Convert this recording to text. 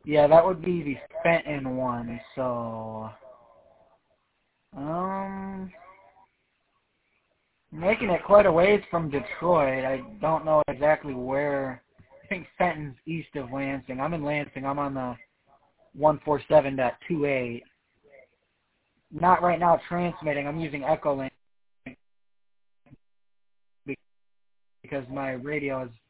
Yeah, that would be the Fenton one. So, making it quite a ways from Detroit. I don't know exactly where. I think Fenton's east of Lansing. I'm in Lansing. I'm on the 147.28. Not right now transmitting. I'm using Echolink because my radio is